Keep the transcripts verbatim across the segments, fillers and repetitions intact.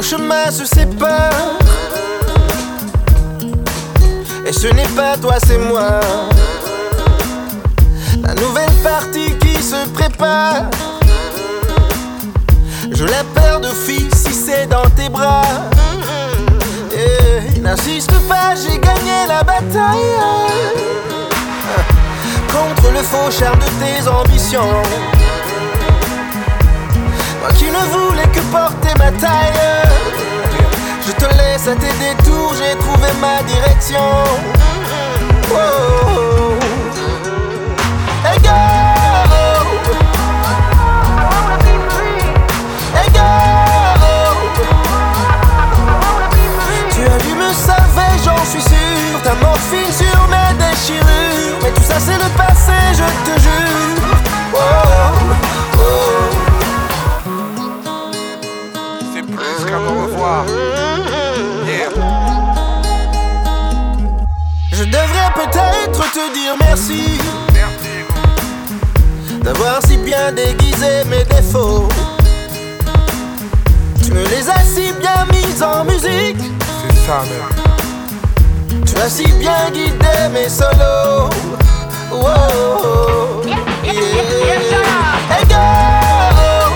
nos chemins se séparent. Et ce n'est pas toi, c'est moi. La nouvelle partie qui se prépare. Je la perds de fille si c'est dans tes bras. Et n'insiste pas, j'ai gagné la bataille contre le faux charme de tes ambitions. Moi qui ne voulais que porter ma taille, je te laisse à tes détours, j'ai trouvé ma direction. Oh, oh, oh. Hey girl, hey girl, tu as dû me sauver, j'en suis sûr. Ta morphine sur mes déchirures, mais tout ça c'est le passé, je te jure. Oh, oh, oh. C'est plus qu'un au revoir. Yeah. Je devrais peut-être te dire merci, merci d'avoir si bien déguisé mes défauts. Tu me les as si bien mis en musique. C'est ça même. Tu as si bien guidé mes solos. Wow. Yeah. Hey girl,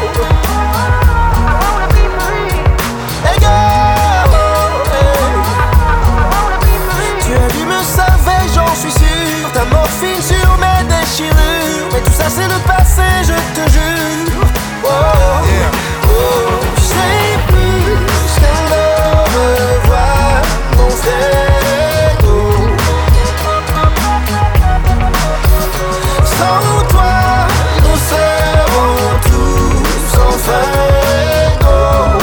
hey girl, hey. Tu as dû me sauver, j'en suis sûr. Ta morphine sur mes déchirures, mais tout ça c'est le passé, je te jure. Oh, Yeah. oh. Je sais plus qu'un au revoir, mon Frégo. Sans toi, nous serons tous enfin égaux.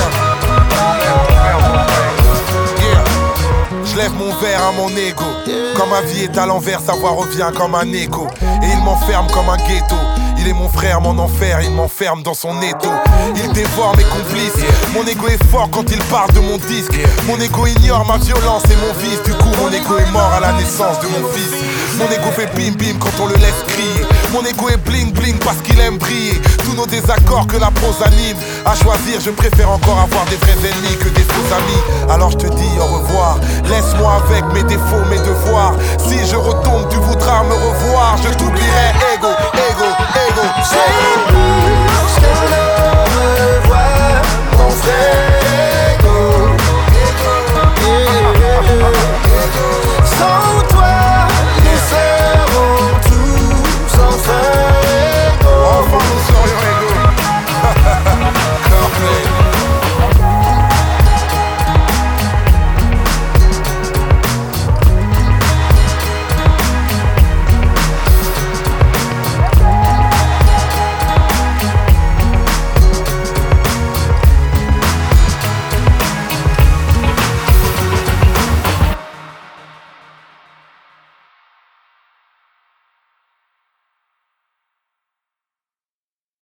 Yeah. Je lève mon verre à mon ego. Quand ma vie est à l'envers, sa voix revient comme un écho. Et il m'enferme comme un ghetto. Il est mon frère, mon enfer, il m'enferme dans son étau. Il dévore mes complices. Mon ego est fort quand il parle de mon disque. Mon ego ignore ma violence et mon vice. Du coup mon ego est mort à la naissance de mon fils. Mon ego fait bim bim quand on le laisse crier. Mon ego est bling bling parce qu'il aime briller. Tous nos désaccords que la prose anime. À choisir, je préfère encore avoir des vrais ennemis que des faux amis. Alors je te dis au revoir. Laisse-moi avec mes défauts, mes devoirs. Si je retombe, tu voudras me revoir. Je t'oublierai, ego, ego, ego.